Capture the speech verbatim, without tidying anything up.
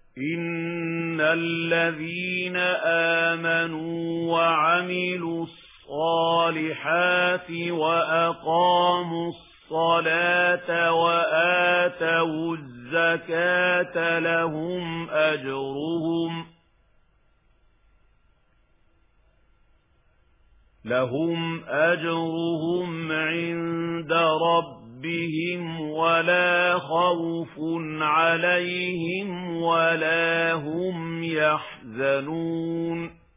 إِنَّ الَّذِينَ آمَنُوا وَعَمِلُوا الصَّالِحَاتِ وَأَقَامُوا الصَّلَاةَ وَآتَوُا الزَّكَاةَ لَهُمْ أَجْرُهُمْ لَهُمْ أَجْرُهُمْ عِندَ رَبِّهِمْ وَلَا خَوْفٌ عَلَيْهِمْ وَلَا هُمْ يَحْزَنُونَ